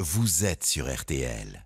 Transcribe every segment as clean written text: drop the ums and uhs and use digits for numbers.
vous êtes sur RTL.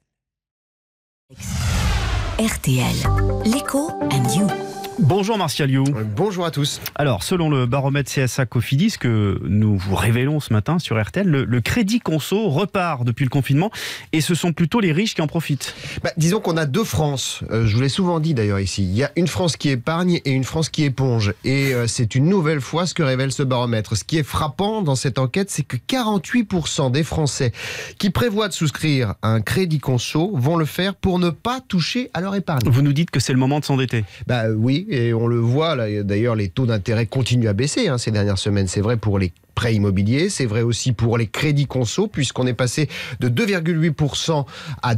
RTL, l'écho and you. Bonjour Martial You. Bonjour à tous. Alors, selon le baromètre CSA Cofidis que nous vous révélons ce matin sur RTL, le crédit conso repart depuis le confinement et ce sont plutôt les riches qui en profitent. Disons qu'on a deux France. Je vous l'ai souvent dit d'ailleurs ici. Il y a une France qui épargne et une France qui éponge. Et c'est une nouvelle fois ce que révèle ce baromètre. Ce qui est frappant dans cette enquête, c'est que 48% des Français qui prévoient de souscrire un crédit conso vont le faire pour ne pas toucher à leur épargne. Vous nous dites que c'est le moment de s'endetter. Oui, et on le voit, là, d'ailleurs les taux d'intérêt continuent à baisser ces dernières semaines. C'est vrai pour les prêts immobiliers, c'est vrai aussi pour les crédits conso, puisqu'on est passé de 2,8% à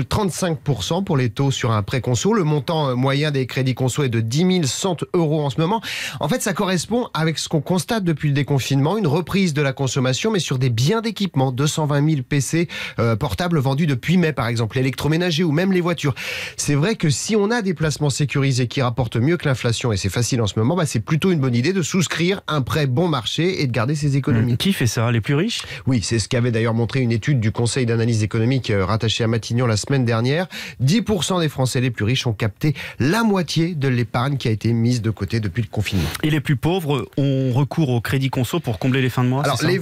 2,35% pour les taux sur un prêt conso. Le montant moyen des crédits conso est de 10 100 € en ce moment. En fait, ça correspond avec ce qu'on constate depuis le déconfinement, une reprise de la consommation, mais sur des biens d'équipement, 220 000 PC portables vendus depuis mai, par exemple, l'électroménager ou même les voitures. C'est vrai que si on a des placements sécurisés qui rapportent mieux que l'inflation, et c'est facile en ce moment, c'est plutôt une bonne idée de souscrire un prêt bon marché et de garder ses économies. Qui fait ça? Les plus riches? Oui, c'est ce qu'avait d'ailleurs montré une étude du Conseil d'analyse économique rattaché à Matignon la semaine dernière. 10% des Français les plus riches ont capté la moitié de l'épargne qui a été mise de côté depuis le confinement. Et les plus pauvres ont recours au crédit conso pour combler les fins de mois? Alors les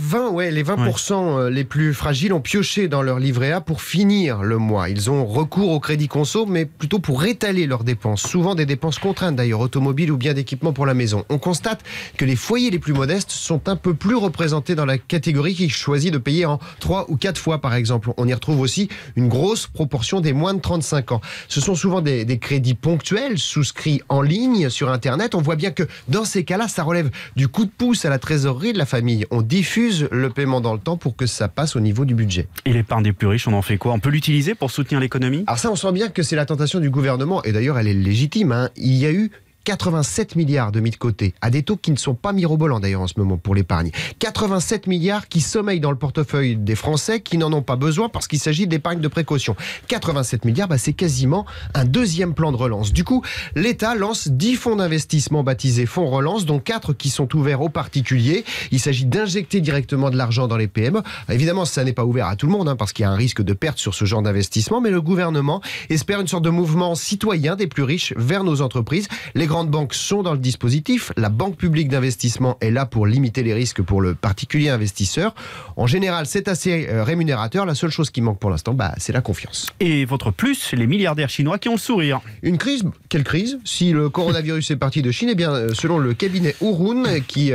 20% les plus fragiles ont pioché dans leur livret A pour finir le mois. Ils ont recours au crédit conso, mais plutôt pour étaler leurs dépenses. Souvent des dépenses contraintes d'ailleurs, automobiles ou bien d'équipement pour la maison. On constate que les foyers les plus modestes sont un peu plus représentés dans la catégorie qui choisit de payer en 3 ou 4 fois par exemple. On y retrouve aussi une grosse proportion des moins de 35 ans. Ce sont souvent des crédits ponctuels souscrits en ligne sur Internet. On voit bien que dans ces cas-là, ça relève du coup de pouce à la trésorerie de la famille. On diffuse le paiement dans le temps pour que ça passe au niveau du budget. Et l'épargne des plus riches, on en fait quoi? On peut l'utiliser pour soutenir l'économie? Alors ça, on sent bien que c'est la tentation du gouvernement et d'ailleurs elle est légitime. Il y a eu 87 milliards de mis de côté, à des taux qui ne sont pas mirobolants d'ailleurs en ce moment pour l'épargne. 87 milliards qui sommeillent dans le portefeuille des Français qui n'en ont pas besoin parce qu'il s'agit d'épargne de précaution. 87 milliards, c'est quasiment un deuxième plan de relance. Du coup, l'État lance 10 fonds d'investissement baptisés fonds relance, dont 4 qui sont ouverts aux particuliers. Il s'agit d'injecter directement de l'argent dans les PME. Évidemment, ça n'est pas ouvert à tout le monde parce qu'il y a un risque de perte sur ce genre d'investissement, mais le gouvernement espère une sorte de mouvement citoyen des plus riches vers nos entreprises. Les grandes banques sont dans le dispositif. La Banque publique d'investissement est là pour limiter les risques pour le particulier investisseur. En général, c'est assez rémunérateur. La seule chose qui manque pour l'instant, c'est la confiance. Et votre plus, les milliardaires chinois qui ont le sourire. Une crise? Quelle crise? Si le coronavirus est parti de Chine, selon le cabinet Hurun, qui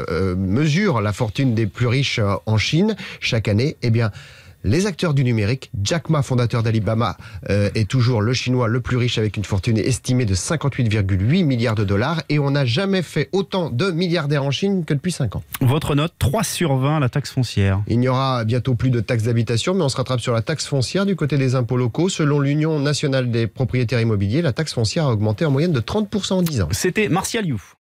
mesure la fortune des plus riches en Chine chaque année, les acteurs du numérique, Jack Ma, fondateur d'Alibaba, est toujours le chinois le plus riche avec une fortune estimée de 58,8 milliards de dollars et on n'a jamais fait autant de milliardaires en Chine que depuis 5 ans. Votre note, 3 sur 20 à la taxe foncière. Il n'y aura bientôt plus de taxe d'habitation, mais on se rattrape sur la taxe foncière du côté des impôts locaux. Selon l'Union nationale des propriétaires immobiliers, la taxe foncière a augmenté en moyenne de 30% en 10 ans. C'était Martial You.